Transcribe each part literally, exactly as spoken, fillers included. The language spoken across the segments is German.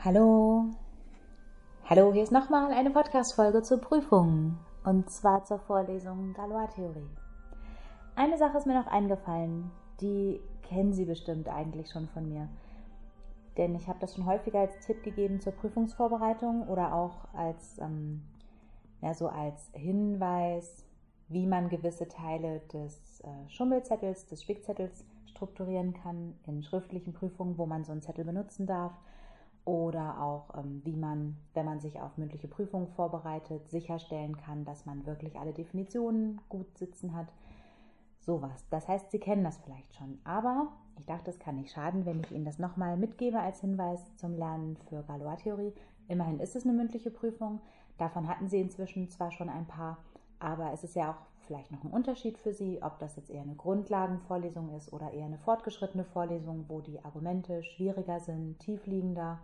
Hallo, hallo, hier ist nochmal eine Podcast-Folge zur Prüfung und zwar zur Vorlesung Galois-Theorie. Eine Sache ist mir noch eingefallen, die kennen Sie bestimmt eigentlich schon von mir, denn ich habe das schon häufiger als Tipp gegeben zur Prüfungsvorbereitung oder auch als, ähm, ja, so als Hinweis, wie man gewisse Teile des äh, Schummelzettels, des Spickzettels strukturieren kann in schriftlichen Prüfungen, wo man so einen Zettel benutzen darf. Oder auch, ähm, wie man, wenn man sich auf mündliche Prüfungen vorbereitet, sicherstellen kann, dass man wirklich alle Definitionen gut sitzen hat. Sowas. Das heißt, Sie kennen das vielleicht schon. Aber ich dachte, es kann nicht schaden, wenn ich Ihnen das nochmal mitgebe als Hinweis zum Lernen für Galois-Theorie. Immerhin ist es eine mündliche Prüfung. Davon hatten Sie inzwischen zwar schon ein paar, aber es ist ja auch vielleicht noch ein Unterschied für Sie, ob das jetzt eher eine Grundlagenvorlesung ist oder eher eine fortgeschrittene Vorlesung, wo die Argumente schwieriger sind, tiefliegender,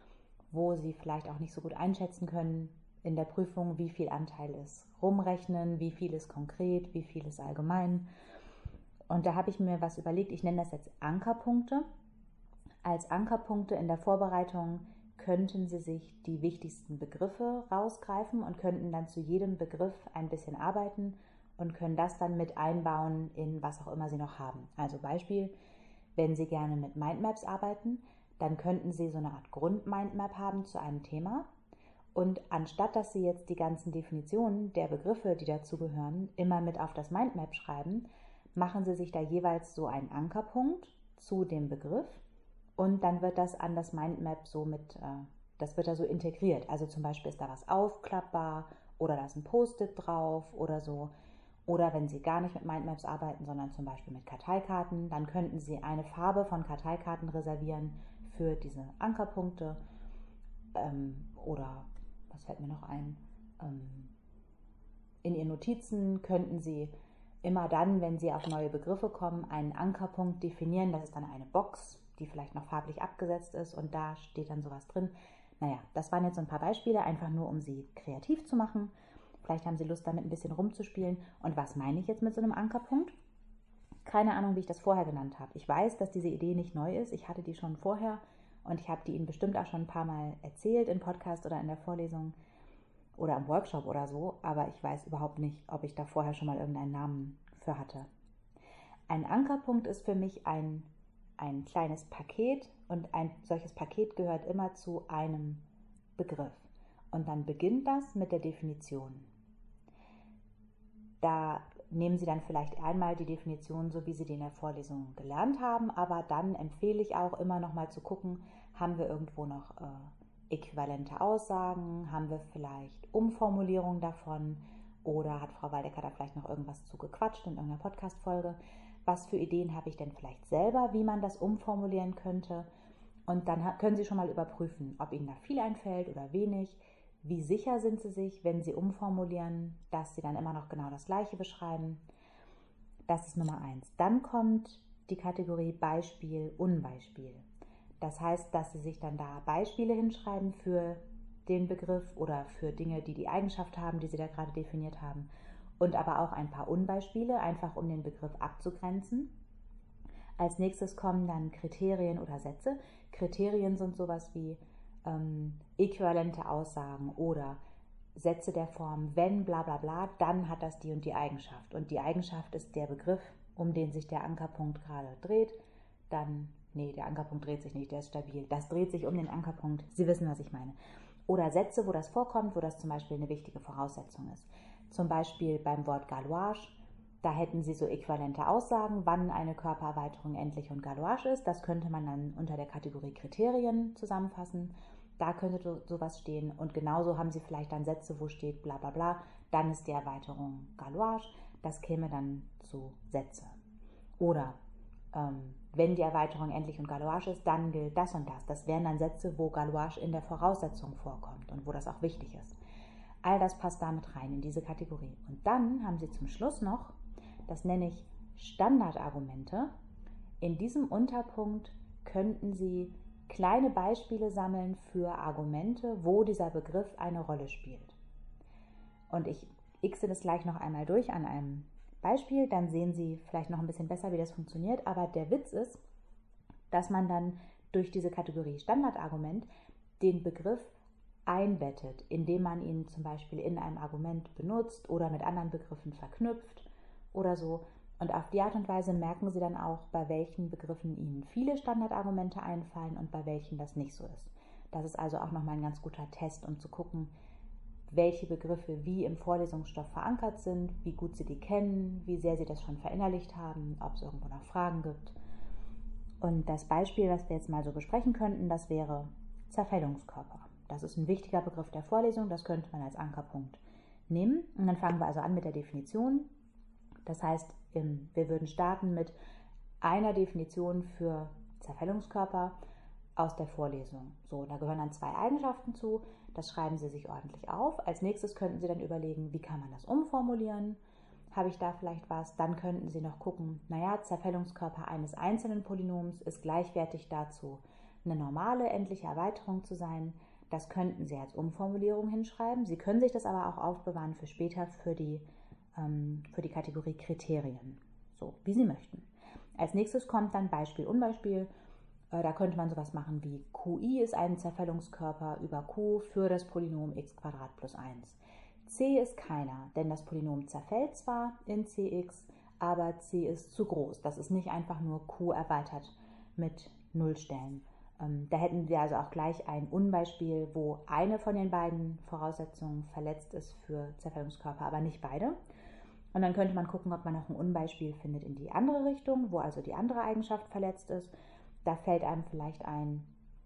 wo Sie vielleicht auch nicht so gut einschätzen können in der Prüfung, wie viel Anteil ist rumrechnen, wie viel ist konkret, wie viel ist allgemein. Und da habe ich mir was überlegt, ich nenne das jetzt Ankerpunkte. Als Ankerpunkte in der Vorbereitung könnten Sie sich die wichtigsten Begriffe rausgreifen und könnten dann zu jedem Begriff ein bisschen arbeiten und können das dann mit einbauen in was auch immer Sie noch haben. Also Beispiel, wenn Sie gerne mit Mindmaps arbeiten, dann könnten Sie so eine Art Grund-Mindmap haben zu einem Thema. Und anstatt dass Sie jetzt die ganzen Definitionen der Begriffe, die dazugehören, immer mit auf das Mindmap schreiben, machen Sie sich da jeweils so einen Ankerpunkt zu dem Begriff und dann wird das an das Mindmap so mit, äh, das wird da so integriert. Also zum Beispiel ist da was aufklappbar oder da ist ein Post-it drauf oder so. Oder wenn Sie gar nicht mit Mindmaps arbeiten, sondern zum Beispiel mit Karteikarten, dann könnten Sie eine Farbe von Karteikarten reservieren für diese Ankerpunkte. Ähm, oder, was fällt mir noch ein? Ähm, in Ihren Notizen könnten Sie immer dann, wenn Sie auf neue Begriffe kommen, einen Ankerpunkt definieren. Das ist dann eine Box, die vielleicht noch farblich abgesetzt ist und da steht dann sowas drin. Naja, das waren jetzt so ein paar Beispiele, einfach nur um Sie kreativ zu machen. Vielleicht haben Sie Lust, damit ein bisschen rumzuspielen. Und was meine ich jetzt mit so einem Ankerpunkt? Keine Ahnung, wie ich das vorher genannt habe. Ich weiß, dass diese Idee nicht neu ist. Ich hatte die schon vorher und ich habe die Ihnen bestimmt auch schon ein paar Mal erzählt im Podcast oder in der Vorlesung oder im Workshop oder so. Aber ich weiß überhaupt nicht, ob ich da vorher schon mal irgendeinen Namen für hatte. Ein Ankerpunkt ist für mich ein, ein kleines Paket und ein solches Paket gehört immer zu einem Begriff. Und dann beginnt das mit der Definition. Da nehmen Sie dann vielleicht einmal die Definition, so wie Sie die in der Vorlesung gelernt haben, aber dann empfehle ich auch immer noch mal zu gucken, haben wir irgendwo noch äh, äquivalente Aussagen, haben wir vielleicht Umformulierungen davon oder hat Frau Waldecker da vielleicht noch irgendwas zu gequatscht in irgendeiner Podcast-Folge? Was für Ideen habe ich denn vielleicht selber, wie man das umformulieren könnte? Und dann können Sie schon mal überprüfen, ob Ihnen da viel einfällt oder wenig. Wie sicher sind Sie sich, wenn Sie umformulieren, dass Sie dann immer noch genau das Gleiche beschreiben? Das ist Nummer eins. Dann kommt die Kategorie Beispiel, Unbeispiel. Das heißt, dass Sie sich dann da Beispiele hinschreiben für den Begriff oder für Dinge, die die Eigenschaft haben, die Sie da gerade definiert haben. Und aber auch ein paar Unbeispiele, einfach um den Begriff abzugrenzen. Als nächstes kommen dann Kriterien oder Sätze. Kriterien sind sowas wie ähm, äquivalente Aussagen oder Sätze der Form, wenn bla bla bla, dann hat das die und die Eigenschaft. Und die Eigenschaft ist der Begriff, um den sich der Ankerpunkt gerade dreht. Dann, nee, der Ankerpunkt dreht sich nicht, der ist stabil. Das dreht sich um den Ankerpunkt. Sie wissen, was ich meine. Oder Sätze, wo das vorkommt, wo das zum Beispiel eine wichtige Voraussetzung ist. Zum Beispiel beim Wort Galois. Da hätten Sie so äquivalente Aussagen, wann eine Körpererweiterung endlich und Galois ist. Das könnte man dann unter der Kategorie Kriterien zusammenfassen. Da könnte sowas stehen. Und genauso haben Sie vielleicht dann Sätze, wo steht bla bla bla, dann ist die Erweiterung Galois. Das käme dann zu Sätze. Oder ähm, wenn die Erweiterung endlich und Galois ist, dann gilt das und das. Das wären dann Sätze, wo Galois in der Voraussetzung vorkommt und wo das auch wichtig ist. All das passt damit rein in diese Kategorie. Und dann haben Sie zum Schluss noch, das nenne ich Standardargumente. In diesem Unterpunkt könnten Sie kleine Beispiele sammeln für Argumente, wo dieser Begriff eine Rolle spielt. Und ich xe das gleich noch einmal durch an einem Beispiel, dann sehen Sie vielleicht noch ein bisschen besser, wie das funktioniert. Aber der Witz ist, dass man dann durch diese Kategorie Standardargument den Begriff einbettet, indem man ihn zum Beispiel in einem Argument benutzt oder mit anderen Begriffen verknüpft oder so. Und auf die Art und Weise merken Sie dann auch, bei welchen Begriffen Ihnen viele Standardargumente einfallen und bei welchen das nicht so ist. Das ist also auch nochmal ein ganz guter Test, um zu gucken, welche Begriffe wie im Vorlesungsstoff verankert sind, wie gut Sie die kennen, wie sehr Sie das schon verinnerlicht haben, ob es irgendwo noch Fragen gibt. Und das Beispiel, was wir jetzt mal so besprechen könnten, das wäre Zerfällungskörper. Das ist ein wichtiger Begriff der Vorlesung, das könnte man als Ankerpunkt nehmen. Und dann fangen wir also an mit der Definition. Das heißt, wir würden starten mit einer Definition für Zerfällungskörper aus der Vorlesung. So, da gehören dann zwei Eigenschaften zu. Das schreiben Sie sich ordentlich auf. Als nächstes könnten Sie dann überlegen, wie kann man das umformulieren? Habe ich da vielleicht was? Dann könnten Sie noch gucken, naja, Zerfällungskörper eines einzelnen Polynoms ist gleichwertig dazu, eine normale endliche Erweiterung zu sein. Das könnten Sie als Umformulierung hinschreiben. Sie können sich das aber auch aufbewahren für später für die, ähm, für die Kategorie Kriterien. So, wie Sie möchten. Als nächstes kommt dann Beispiel, Unbeispiel. Äh, da könnte man sowas machen wie Q I ist ein Zerfällungskörper über Q für das Polynom x Quadrat plus eins. C ist keiner, denn das Polynom zerfällt zwar in Cx, aber C ist zu groß. Das ist nicht einfach nur Q erweitert mit Nullstellen. Da hätten wir also auch gleich ein Unbeispiel, wo eine von den beiden Voraussetzungen verletzt ist für Zerfällungskörper, aber nicht beide. Und dann könnte man gucken, ob man noch ein Unbeispiel findet in die andere Richtung, wo also die andere Eigenschaft verletzt ist. Da fällt einem vielleicht ein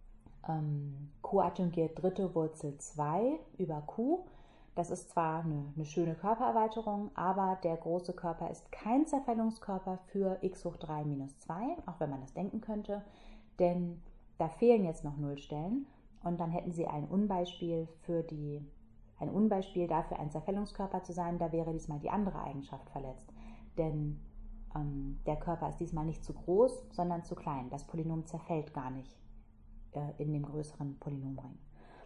ähm, Q adjungiert dritte Wurzel zwei über Q. Das ist zwar eine, eine schöne Körpererweiterung, aber der große Körper ist kein Zerfällungskörper für x hoch drei minus zwei, auch wenn man das denken könnte, denn da fehlen jetzt noch Nullstellen und dann hätten Sie ein Unbeispiel für die, ein Unbeispiel dafür, ein Zerfällungskörper zu sein, da wäre diesmal die andere Eigenschaft verletzt. Denn ähm, der Körper ist diesmal nicht zu groß, sondern zu klein. Das Polynom zerfällt gar nicht äh, in dem größeren Polynomring.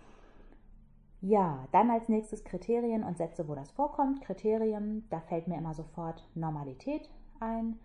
Ja, dann als nächstes Kriterien und Sätze, wo das vorkommt. Kriterien, da fällt mir immer sofort Normalität ein.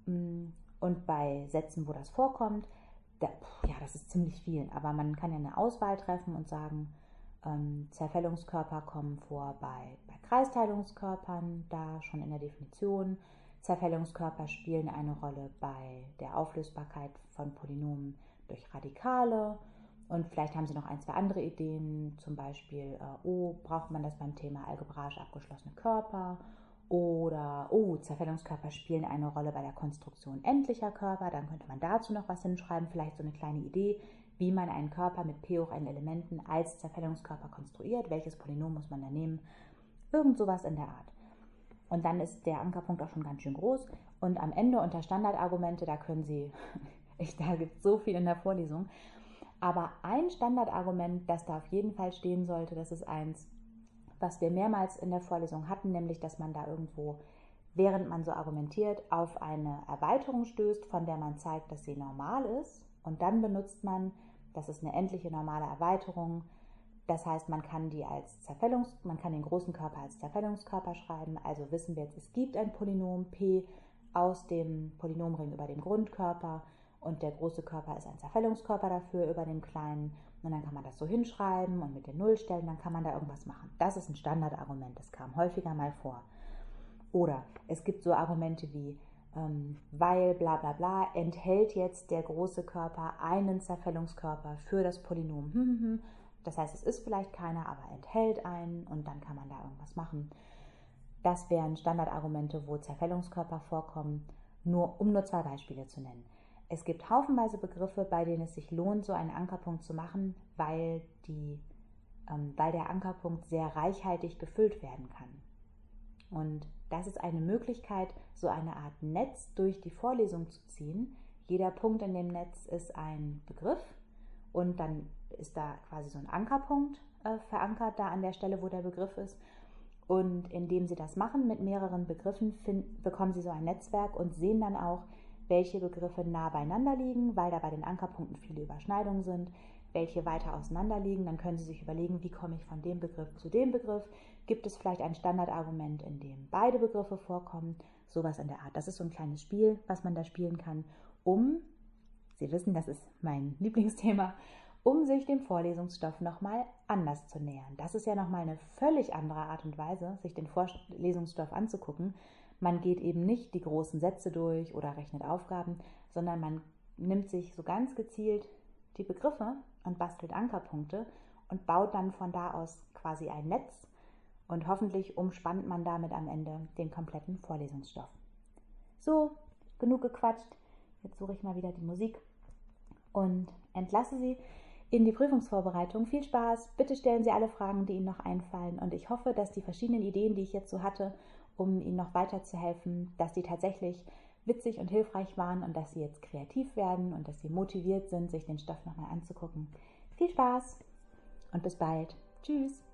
Und bei Sätzen, wo das vorkommt, Da, ja, das ist ziemlich viel, aber man kann ja eine Auswahl treffen und sagen, ähm, Zerfällungskörper kommen vor bei, bei Kreisteilungskörpern, da schon in der Definition. Zerfällungskörper spielen eine Rolle bei der Auflösbarkeit von Polynomen durch Radikale. Und vielleicht haben Sie noch ein, zwei andere Ideen, zum Beispiel, äh, oh, braucht man das beim Thema algebraisch abgeschlossene Körper? Oder, oh, Zerfällungskörper spielen eine Rolle bei der Konstruktion endlicher Körper. Dann könnte man dazu noch was hinschreiben, vielleicht so eine kleine Idee, wie man einen Körper mit p hoch n Elementen als Zerfällungskörper konstruiert. Welches Polynom muss man da nehmen? Irgend sowas in der Art. Und dann ist der Ankerpunkt auch schon ganz schön groß. Und am Ende unter Standardargumente, da können Sie, ich, da gibt es so viel in der Vorlesung, aber ein Standardargument, das da auf jeden Fall stehen sollte, das ist eins, was wir mehrmals in der Vorlesung hatten, nämlich, dass man da irgendwo, während man so argumentiert, auf eine Erweiterung stößt, von der man zeigt, dass sie normal ist. Und dann benutzt man, das ist eine endliche normale Erweiterung. Das heißt, man kann die als Zerfällungs, man kann den großen Körper als Zerfällungskörper schreiben. Also wissen wir jetzt, es gibt ein Polynom P aus dem Polynomring über dem Grundkörper und der große Körper ist ein Zerfällungskörper dafür über dem kleinen. Und dann kann man das so hinschreiben und mit den Nullstellen, dann kann man da irgendwas machen. Das ist ein Standardargument, das kam häufiger mal vor. Oder es gibt so Argumente wie, ähm, weil bla bla bla enthält jetzt der große Körper einen Zerfällungskörper für das Polynom. Das heißt, es ist vielleicht keiner, aber enthält einen und dann kann man da irgendwas machen. Das wären Standardargumente, wo Zerfällungskörper vorkommen, nur, um nur zwei Beispiele zu nennen. Es gibt haufenweise Begriffe, bei denen es sich lohnt, so einen Ankerpunkt zu machen, weil, die, ähm, weil der Ankerpunkt sehr reichhaltig gefüllt werden kann. Und das ist eine Möglichkeit, so eine Art Netz durch die Vorlesung zu ziehen. Jeder Punkt in dem Netz ist ein Begriff und dann ist da quasi so ein Ankerpunkt äh, verankert, da an der Stelle, wo der Begriff ist. Und indem Sie das machen mit mehreren Begriffen, find, bekommen Sie so ein Netzwerk und sehen dann auch, welche Begriffe nah beieinander liegen, weil da bei den Ankerpunkten viele Überschneidungen sind, welche weiter auseinander liegen. Dann können Sie sich überlegen, wie komme ich von dem Begriff zu dem Begriff. Gibt es vielleicht ein Standardargument, in dem beide Begriffe vorkommen? Sowas in der Art. Das ist so ein kleines Spiel, was man da spielen kann, um, Sie wissen, das ist mein Lieblingsthema, um sich dem Vorlesungsstoff nochmal anders zu nähern. Das ist ja nochmal eine völlig andere Art und Weise, sich den Vorlesungsstoff anzugucken. Man geht eben nicht die großen Sätze durch oder rechnet Aufgaben, sondern man nimmt sich so ganz gezielt die Begriffe und bastelt Ankerpunkte und baut dann von da aus quasi ein Netz und hoffentlich umspannt man damit am Ende den kompletten Vorlesungsstoff. So, genug gequatscht. Jetzt suche ich mal wieder die Musik und entlasse Sie in die Prüfungsvorbereitung. Viel Spaß, bitte stellen Sie alle Fragen, die Ihnen noch einfallen, und ich hoffe, dass die verschiedenen Ideen, die ich jetzt so hatte, um Ihnen noch weiterzuhelfen, dass die tatsächlich witzig und hilfreich waren und dass Sie jetzt kreativ werden und dass Sie motiviert sind, sich den Stoff nochmal anzugucken. Viel Spaß und bis bald. Tschüss.